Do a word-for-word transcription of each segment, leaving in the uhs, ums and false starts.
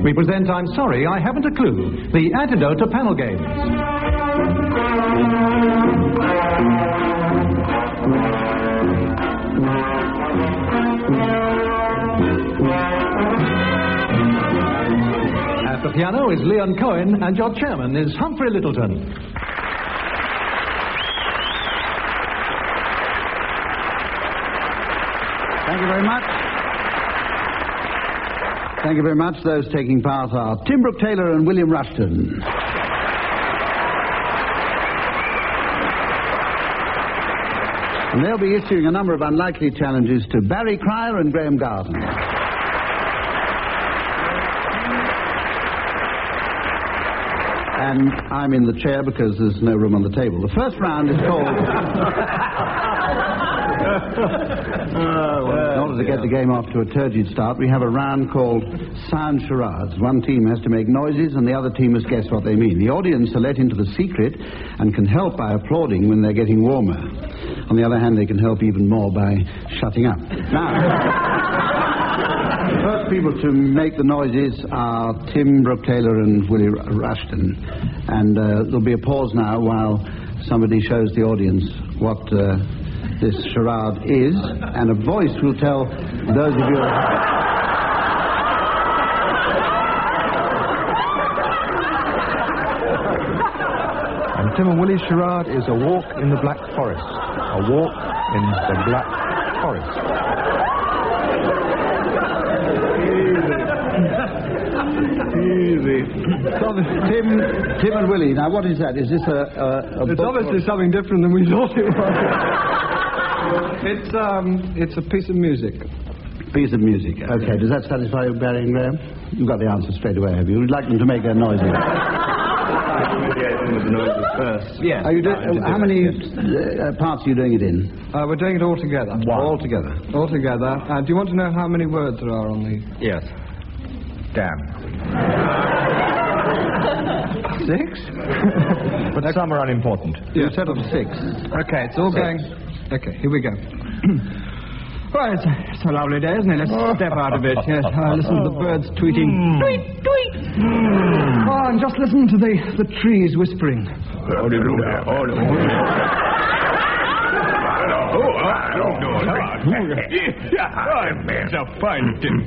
we present I'm Sorry, I Haven't a Clue, the antidote to panel games. At the piano is Leon Cohen, and your chairman is Humphrey Littleton. Thank you very much. Thank you very much. Those taking part are Tim Brooke Taylor and William Rushton. And they'll be issuing a number of unlikely challenges to Barry Cryer and Graham Garden. And I'm in the chair because there's no room on the table. The first round is called... uh, well, in order to get the game off to a turgid start, we have a round called Sound Charades. One team has to make noises and the other team must guess what they mean. The audience are let into the secret and can help by applauding when they're getting warmer. On the other hand, they can help even more by shutting up. Now... The first people to make the noises are Tim Brooke Taylor and Willie Rushton. And uh, there'll be a pause now while somebody shows the audience what uh, this charade is. And a voice will tell those of you... And Tim and Willie's charade is a walk in the Black Forest. A walk in the Black Forest. Easy. So, Tim, Tim and Willie. Now, what is that? Is this a, a, a It's book obviously or... something different than we thought it was. It's um, it's a piece of music. Piece of music. Okay. Does that satisfy you, Barry and Graham? You've got the answer straight away, have you? You'd like them to make their noises. with the noises first. Yes. Are you do- uh, how many uh, parts are you doing it in? Uh, we're doing it all together. One. All together. All together. Uh, do you want to know how many words there are on the... Yes. Damn. Six? But some are unimportant. You said of six. Okay, it's all Six. going... Okay, here we go. Well, it's a, it's a lovely day, isn't it? Let's step out a bit. Yes, uh, listen to the birds tweeting. Mm. Tweet, tweet! Mm. Oh, and just listen to the, the trees whispering. Oh, I don't know. Yeah, it's a fine thing.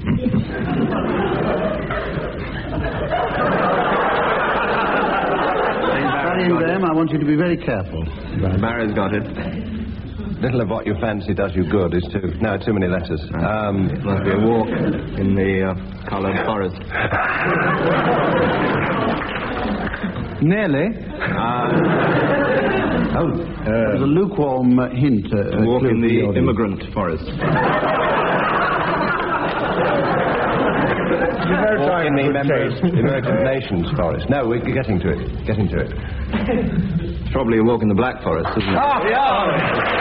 Barry and Graham, I want you to be very careful. Barry's got it. Little of what you fancy does you good is too... No, too many letters. Um, It must be a walk in the uh, coloured forest. Nearly. uh, Oh, there's a lukewarm uh, hint. Uh, A walk clue in for the audience. immigrant forest. walk in the members United Nations forest. No, we're getting to it. Getting to it. It's probably a walk in the Black Forest, isn't it? Oh, yeah!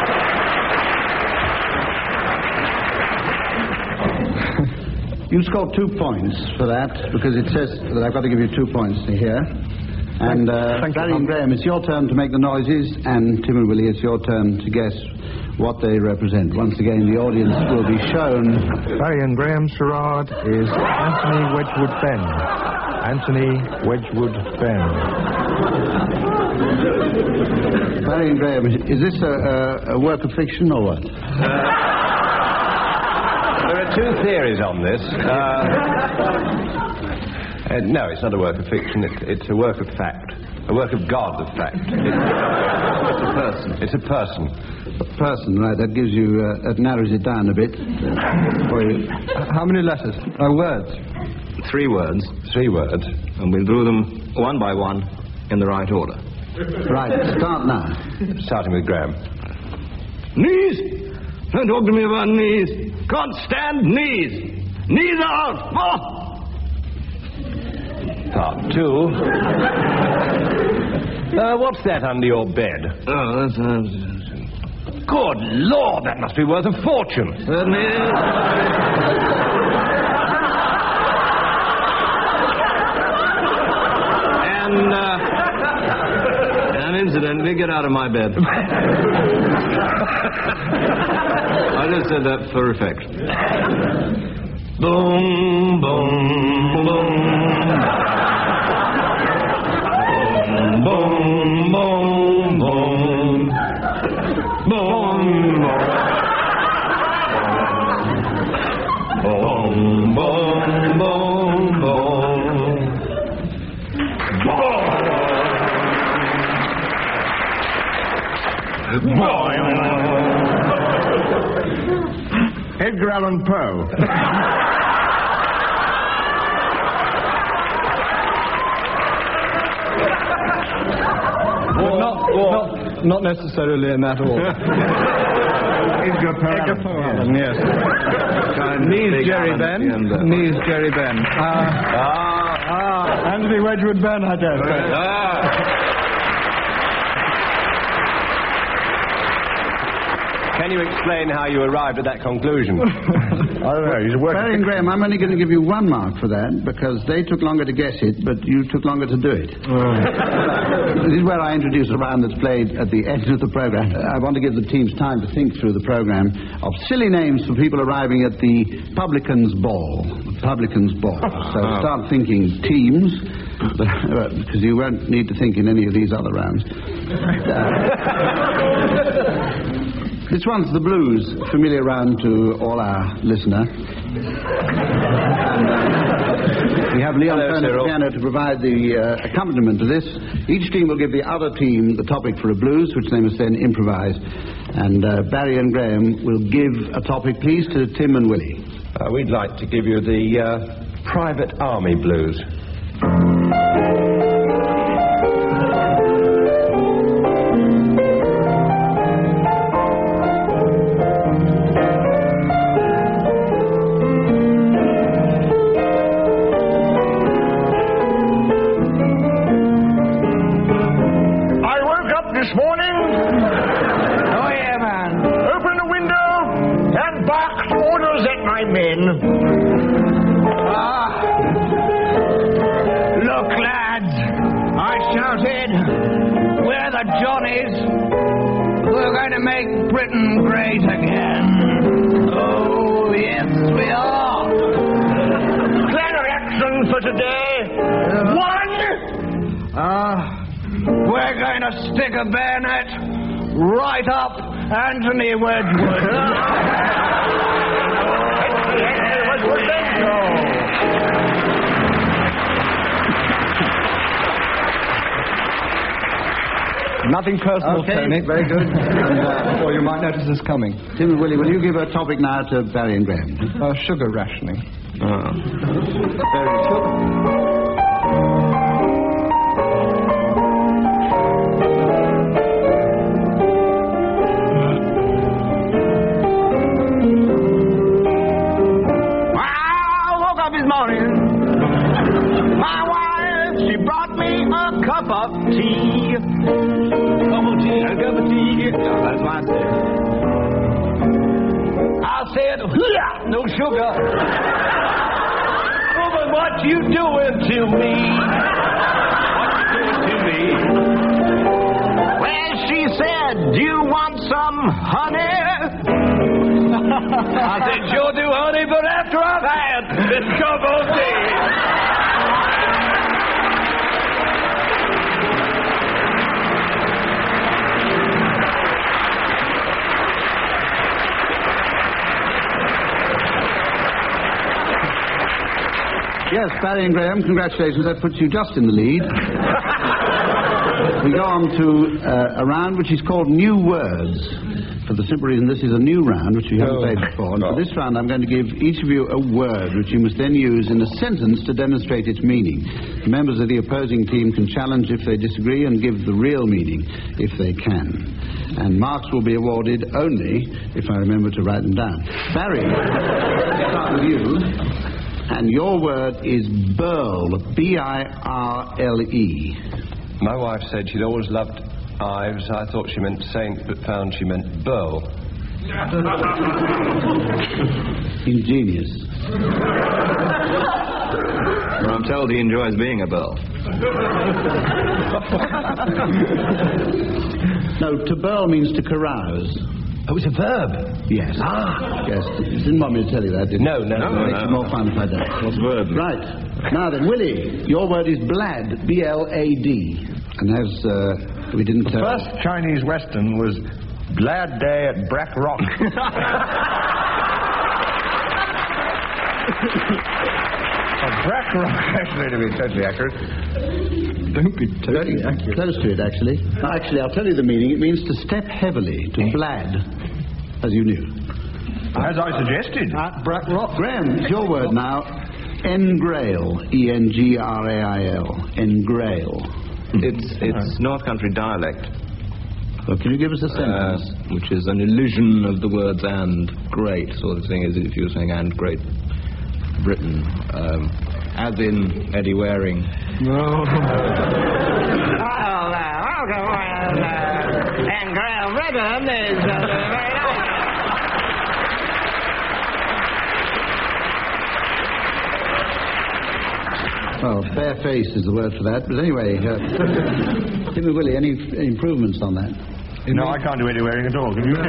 You scored two points for that because it says that I've got to give you two points here. And uh, Thank you, Barry and Tom. Graham, it's your turn to make the noises, and Tim and Willie, it's your turn to guess what they represent. Once again, the audience will be shown. Barry and Graham's charade is Anthony Wedgwood Benn. Anthony Wedgwood Benn. Barry and Graham, is, is this a, a, a work of fiction or what? There are two theories on this. Uh, uh, no, it's not a work of fiction. It, it's a work of fact. A work of God of fact. It, it's a person. It's a person. A person, right? That gives you, uh, that narrows it down a bit for you. How many letters? Oh, words. Three words, Three words. and we'll do them one by one in the right order. Right, start now. Starting with Graham. Knees! Don't talk to me about knees. Can't stand knees. Knees out. Oh! Part two. uh, what's that under your bed? Oh, that's... Uh, Good Lord, that must be worth a fortune. certainly is. And, uh... and incidentally, get out of my bed. I just said that for effect. Boom, boom, boom. Boom, boom, boom. Boom, boom. Boom, boom, boom, boom. Edgar Allan Poe. Well, not, not, not necessarily in that order. Edgar Poe. Edgar Poe Allen, yes. Knees Jerry Ben. Knees Jerry Ben. Uh, Ah, ah, Anthony Wedgwood Ben, I dare say. ah. Can you explain how you arrived at that conclusion? I don't know, he's working... Barry and Graham, I'm only going to give you one mark for that, because they took longer to guess it, but you took longer to do it. This is where I introduce a round that's played at the end of the programme. I want to give the teams time to think through the programme of silly names for people arriving at the publican's ball. Publican's ball. So start thinking teams, because you won't need to think in any of these other rounds. Uh, This one's the blues, familiar round to all our listener. And, uh, we have Leon Cohen at the piano to provide the uh, accompaniment to this. Each team will give the other team the topic for a blues, which they must then improvise. And uh, Barry and Graham will give a topic, please, to Tim and Willie. Uh, we'd like to give you the uh, Private Army Blues. This morning, oh yeah, man, opened the window and barked orders at my men. Ah, look, lads, I shouted, we're the Johnnies. We're going to make Britain great again. Oh, yes, we are. Plan of action for today. One. Ah. Uh, We're going to stick a bayonet right up Anthony Wedgwood. Nothing personal, Okay, Tony. very good. And, uh, or you might notice us coming. Tim and Willie, will you give a topic now to Barry and Graham? Uh, sugar rationing. Ah. Very good. Cup of tea. Cup of tea, a cup of tea. No, that's what I said. I said, no sugar. Oh, but what you doing to me? What you doing to me? Well, she said, do you want some honey? I said, sure do, honey, but after I've had this cup of tea. Yes, Barry and Graham, congratulations. That puts you just in the lead. We go on to uh, a round which is called New Words. For the simple reason this is a new round which we haven't Oh. played before. And for this round I'm going to give each of you a word which you must then use in a sentence to demonstrate its meaning. The members of the opposing team can challenge if they disagree and give the real meaning if they can. And marks will be awarded only if I remember to write them down. Barry, let's start with you. And your word is burl, B I R L E. My wife said she'd always loved Ives. I thought she meant saint, but found she meant burl. Ingenious. Well, I'm told he enjoys being a burl. No, to burl means to carouse. Oh, it's a verb. Yes. Ah. Yes. You didn't want me to tell you that, did you? No, no, no. It makes no, it no. more fun if I don't. What's verb? Right. Now then, Willie, your word is blad, B L A D. And as uh, we didn't The tell... first Chinese Western was Glad Day at Brack Rock. A Brack Rock, actually, to be totally accurate. Don't be totally accurate. Close to it, actually. No, actually, I'll tell you the meaning. It means to step heavily, to blad, as you knew. As I suggested. At Brack Rock. Graham, it's your word now. Engrail. E N G R A I L. Engrail. It's it's North Country dialect. Well, can you give us a sentence? Uh, which is an illusion of the words and great sort of thing, as if you were saying and Great Britain, um, as in Eddie Waring. No. Well, uh, welcome, well, uh, and Grail Britain is uh, very nice. Well, bare-faced is the word for that. But anyway, uh, give me, Willie, any, any improvements on that? No, I can't do any wearing at all, can you?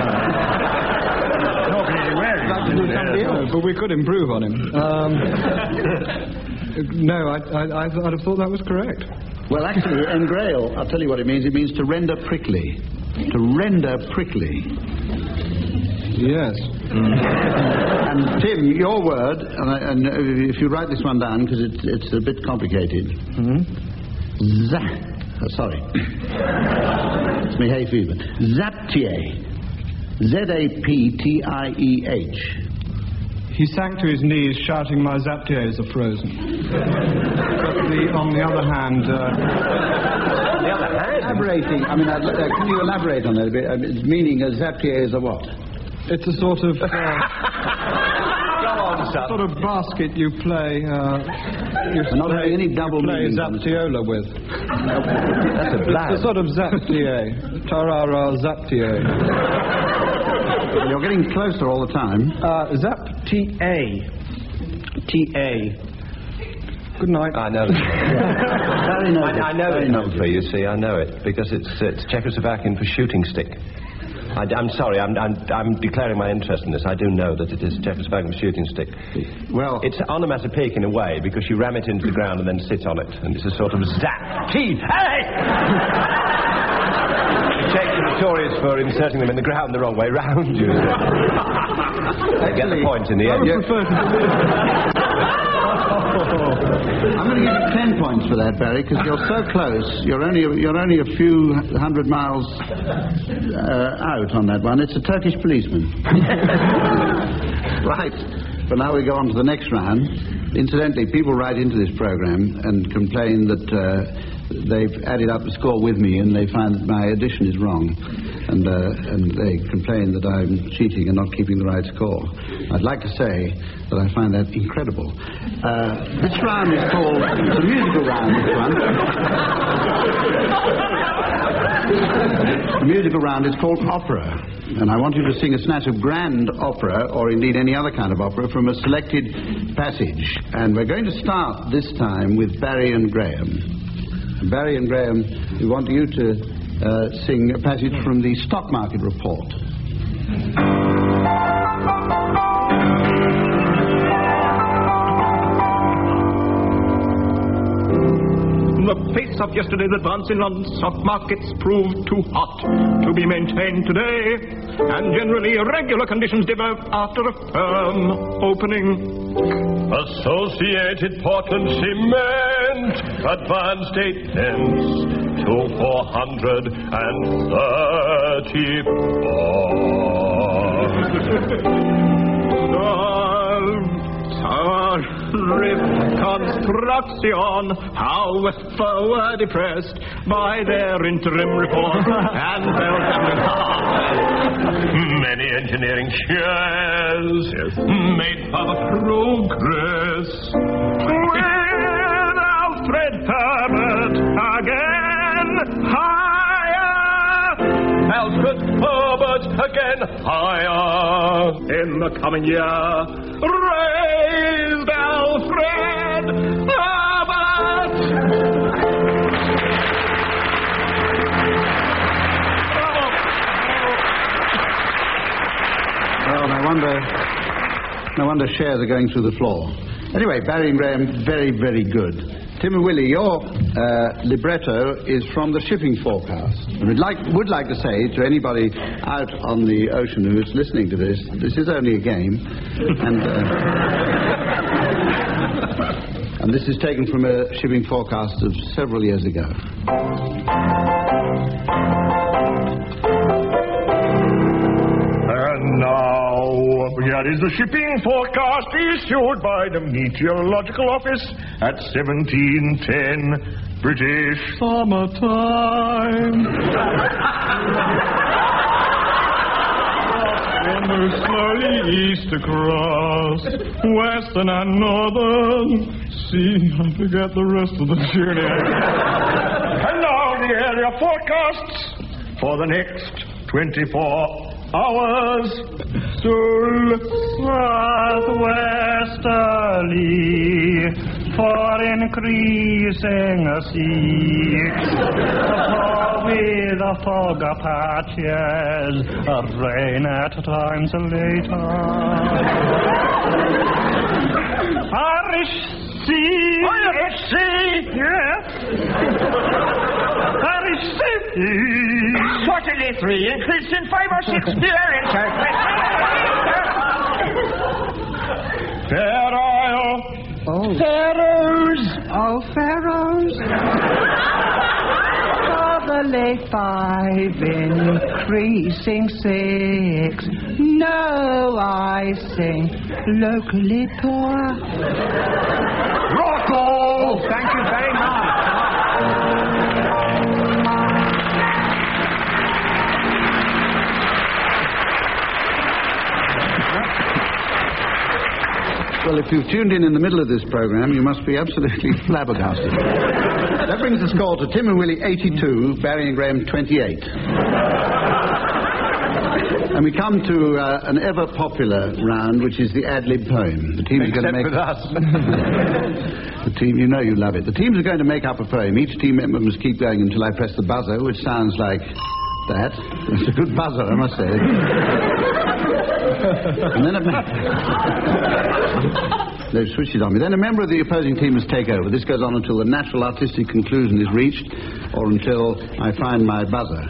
Nor can Eddie Waring. No, but we could improve on him. Um, no, I, I, I'd have thought that was correct. Well, actually, engrail, I'll tell you what it means. It means to render prickly. To render prickly. Yes. And Tim, your word, and, I, and if you write this one down, because it's, it's a bit complicated. Mm-hmm. Za- oh, sorry. It's me hay fever. Zaptier. Z A P T I E H. He sank to his knees shouting, "My Zaptiers are frozen." But the, on the other hand... Uh, the other hand? Elaborating, I mean, I'd, uh, can you elaborate on that a bit? Uh, its meaning a Zaptier is a what? it's a sort of... Uh, Go on, son. sort of basket you play... Uh, you I'm not having any double play meanings on this. Zaptiola with. That's a blab. It's a sort of Zaptier. Tarara Zaptier. Well, you're getting closer all the time. Uh, Zaptier. T A. Good night. I know. Very noble. I, I know Very it, noble. Humphrey, you see, I know it, because it's, it's Czechoslovakian for shooting stick. I, I'm sorry, I'm, I'm, I'm declaring my interest in this. I do know that it is Czechoslovakian for shooting stick. Well, It's onomatopoeic in a way, because you ram it into the ground and then sit on it, and it's a sort of zap. Key! Hey! Czechs are notorious for inserting them in the ground the wrong way round, you know. They get the point in the end. I would prefer to... I'm going to give you ten points for that, Barry, because you're so close. You're only you're only a few hundred miles uh, out on that one. It's a Turkish policeman. Right. But now we go on to the next round. Incidentally, people write into this program and complain that uh, they've added up the score with me and they find that my addition is wrong. And, uh, and they complain that I'm cheating and not keeping the right score. I'd like to say that I find that incredible. Uh, this round is called, it's a musical round, this one. The musical round is called opera. And I want you to sing a snatch of grand opera, or indeed any other kind of opera, from a selected passage. And we're going to start this time with Barry and Graham. Barry and Graham, we want you to uh, sing a passage from the Stock Market Report. In the face of yesterday's advance in London stock markets proved too hot to be maintained today, and generally irregular conditions developed after a firm opening. Associated Portland Cement advanced eight pence to four hundred and thirty-four. Construction, how forward depressed by their interim report and many engineering shares made further progress. With Alfred Herbert again higher, Alfred Herbert again higher in the coming year. Raised Alfred Herbert. wonder, no wonder shares are going through the floor. Anyway, Barry and Graham, very, very good. Tim and Willie, your uh, libretto is from the shipping forecast. I would like, would like to say to anybody out on the ocean who is listening to this, this is only a game. And, uh, and this is taken from a shipping forecast of several years ago. And now, here is the shipping forecast issued by the Meteorological Office at seventeen ten British summertime. Summer slowly east across western and northern. See, I forget the rest of the journey. And now the area forecasts for the next twenty-four hours. Sul southwesterly for increasing seas, with the fog patches, rain at times later. Irish Sea. Irish Sea. Yes. Irish Sea. Certainly three, increase in five or six bearings. Fair Isle. Oh. Pharaohs. Oh, Pharaohs. Southerly five, increasing six. No, I sing locally poor. Rocco. Oh, thank you very much. Well, if you've tuned in in the middle of this program, you must be absolutely flabbergasted. That brings the score to Tim and Willie eighty-two, Barry and Graham twenty-eight. And we come to uh, an ever-popular round, which is the ad-lib poem. The team is going to make... with us. The team, you know you love it. The teams are going to make up a poem. Each team member must keep going until I press the buzzer, which sounds like that. It's a good buzzer, I must say. And then a they've switched it on me. Then a member of the opposing team must take over. This goes on until the natural artistic conclusion is reached, or until I find my buzzer.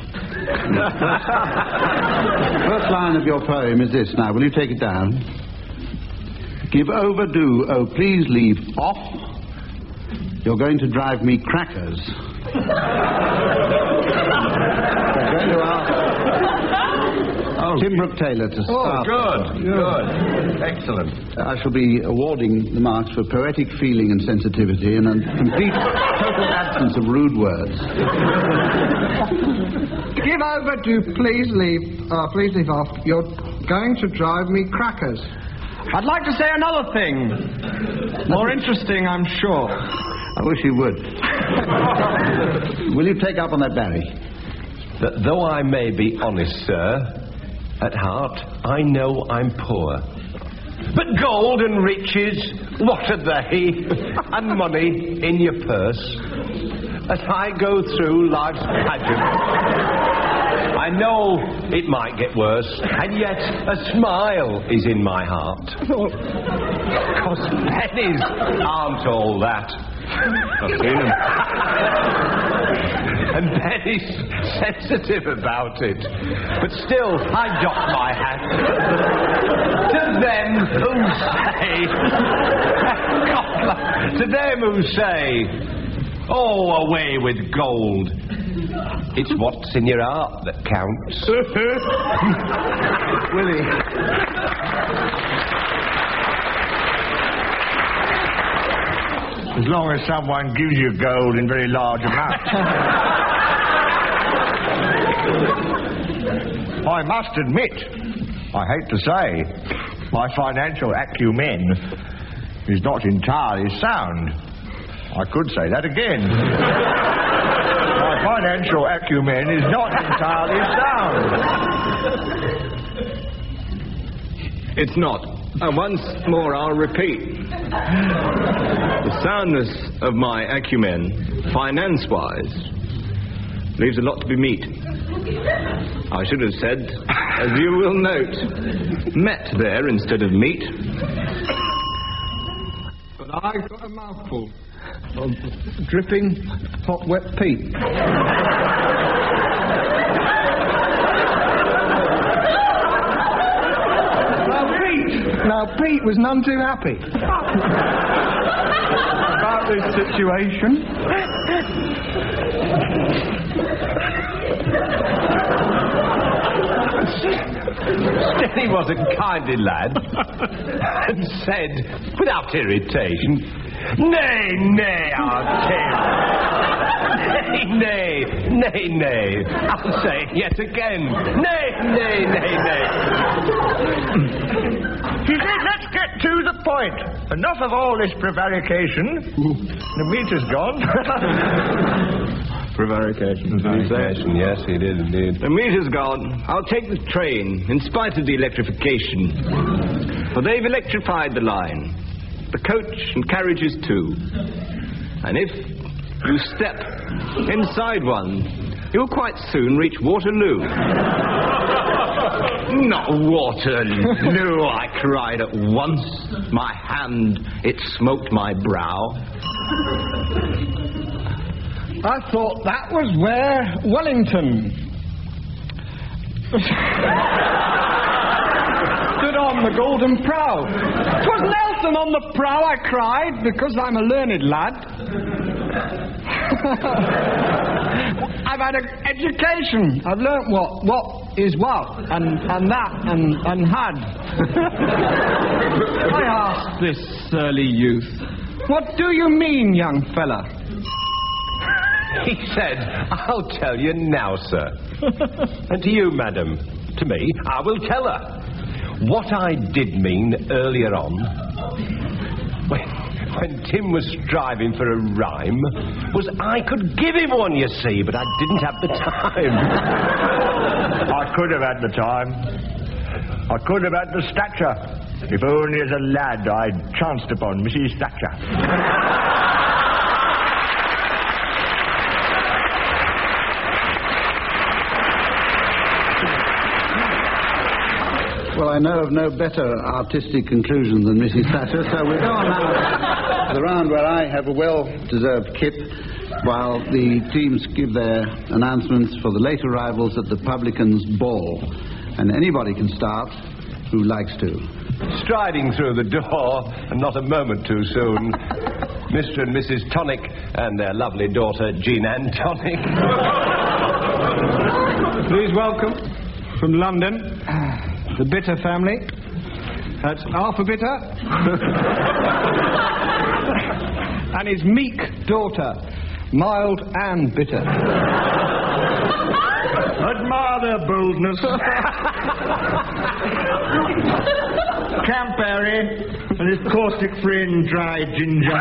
First line of your poem is this. Now, will you take it down? Give over, do, oh, please leave off. You're going to drive me crackers. We're going to ask oh. Tim Brooke Taylor to start. Oh, good, good. Excellent. I shall be awarding the marks for poetic feeling and sensitivity and a complete total absence of rude words. Give over to please leave, uh, please leave off. You're going to drive me crackers. I'd like to say another thing. More interesting, I'm sure. I wish you would. Will you take up on that, Barry? That though I may be honest, sir, at heart I know I'm poor. But gold and riches, what are they? And money in your purse. As I go through life's pageant, I know it might get worse, and yet a smile is in my heart. Because pennies aren't all that. I've seen them. And Benny's sensitive about it. But still, I doff my hat to them who say, to them who say, oh, away with gold. It's what's in your heart that counts. Willie. As long as someone gives you gold in very large amounts. I must admit, I hate to say, my financial acumen is not entirely sound. I could say that again. My financial acumen is not entirely sound. It's not. And once more I'll repeat. The soundness of my acumen, finance-wise, leaves a lot to be meet. I should have said, as you will note, met there instead of meet. But I got a mouthful of dripping hot wet Pete. Now Pete, now Pete was none too happy about this situation. He was a kindly lad and said, without irritation, "Nay, nay, I'll tell. Nay, nay, nay, nay. I'll say it yet again. Nay, nay, nay, nay." He said, let's get to the point. Enough of all this prevarication. The meat is gone. Prevarication. Prevarication, yes, he did indeed. The meat is gone. I'll take the train, in spite of the electrification. For they've electrified the line. The coach and carriages too. And if you step inside one, you'll quite soon reach Waterloo. Not Waterloo, I cried at once. My hand, it smoked my brow. I thought that was where Wellington stood on the golden prow. 'Twas Nelson on the prow, I cried, because I'm a learned lad. I've had an education. I've learnt what what is what, and, and that, and, and had. I asked this surly youth, "What do you mean, young fella?" He said, "I'll tell you now, sir." And to you, madam, to me, I will tell her. What I did mean earlier on, when, when Tim was striving for a rhyme, was I could give him one, you see, but I didn't have the time. I could have had the time. I could have had the stature. If only as a lad I'd chanced upon Missus Thatcher. Well, I know of no better artistic conclusion than Missus Thatcher, so we'll go on now to the round where I have a well-deserved kip, while the teams give their announcements for the late arrivals at the publican's ball. And anybody can start who likes to. Striding through the door, and not a moment too soon, Mister and Missus Tonic and their lovely daughter, Jean Ann Tonic. Please welcome, from London, the Bitter family. That's Arthur Bitter. And his meek daughter, Mild Ann Bitter. Admire their boldness. Camp Barry and his caustic friend, Dry Ginger.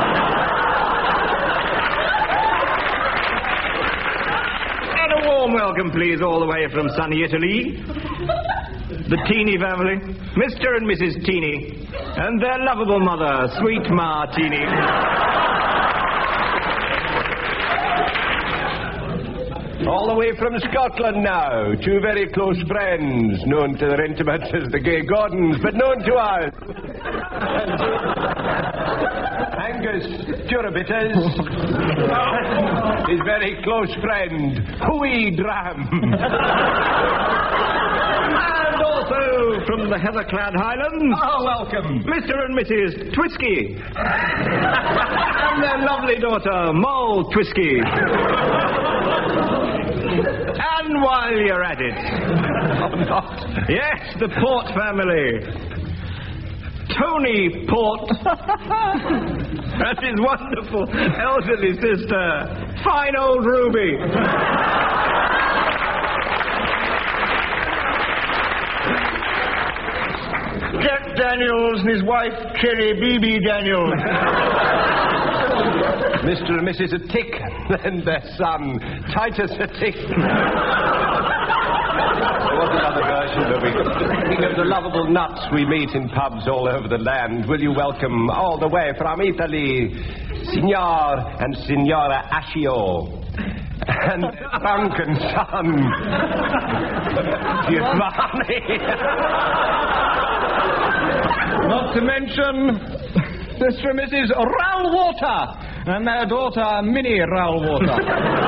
And a warm welcome, please, all the way from sunny Italy. The Teeny family, Mister and Missus Teeny, and their lovable mother, sweet Ma Teeny. All the way from Scotland now, two very close friends, known to their intimates as the Gay Gordons, but known to us. Angus Jurabitters, his very close friend, Hooey Dram. And also from the heather-clad Highlands, Oh, welcome. Mister and Missus Twisky. And their lovely daughter, Moll Twisky. And while you're at it... Oh, not. Yes, the Port family. Tony Port. And his wonderful elderly sister, fine old Ruby. Jack Daniels and his wife, Cherry B B Daniels. Mister and Missus Attick and their son, Titus Attick. There was another version, but we... Speaking of the lovable nuts we meet in pubs all over the land, will you welcome all the way from Italy, Signor and Signora Ascio, and Funk and Son. Giovanni. Not to mention Mister and Missus Raoul Water and their daughter, Minnie Raoul Water.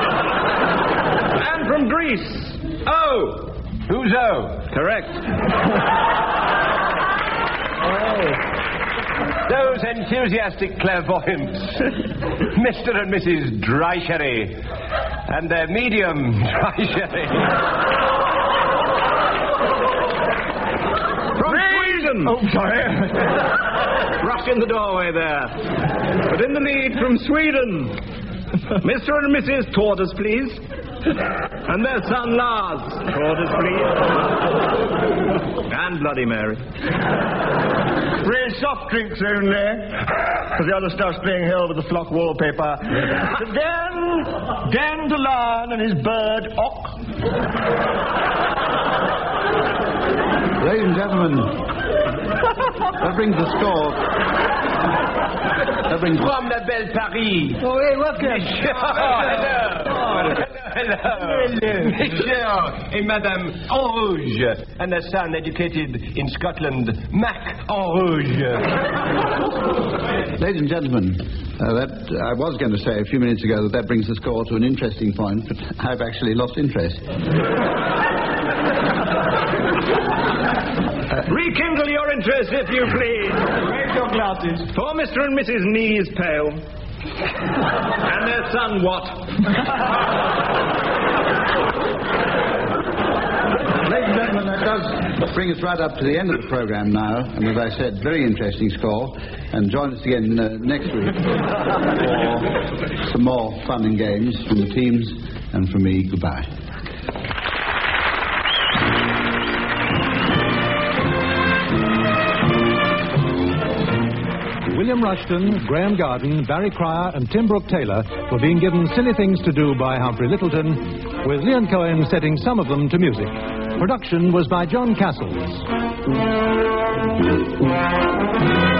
And from Greece, O. Who's O? Correct. Those enthusiastic clairvoyants, Mister and Missus Drysherry, and their medium Drysherry. From Sweden. Oh, sorry. Rush in the doorway there. But in the lead from Sweden, Mister and Missus Tortoise, please. And their son Lars. Tortoise, please. And Bloody Mary. Three soft drinks only, because the other stuff's being held with the flock wallpaper. Dan, Dan DeLon and his bird, Ock. Ladies and gentlemen, that brings the score. That brings From la belle Paris. Oh, hey, welcome. Hello. Hello. Monsieur et Madame En Rouge, and their son educated in Scotland, Mac En Rouge. Ladies and gentlemen, uh, that I was going to say a few minutes ago that that brings the score to an interesting point, but I've actually lost interest. Rekindle your interest, if you please. Raise your glasses. For Mister and Missus Knees Pale. And their son Watt. Ladies and gentlemen, that does bring us right up to the end of the programme now, and as I said, very interesting score. And join us again uh, next week for some more fun and games from the teams, and from me, goodbye. William Rushton, Graham Garden, Barry Cryer and Tim Brooke Taylor were being given Silly Things to Do by Humphrey Lyttelton, with Leon Cohen setting some of them to music. Production was by John Castles.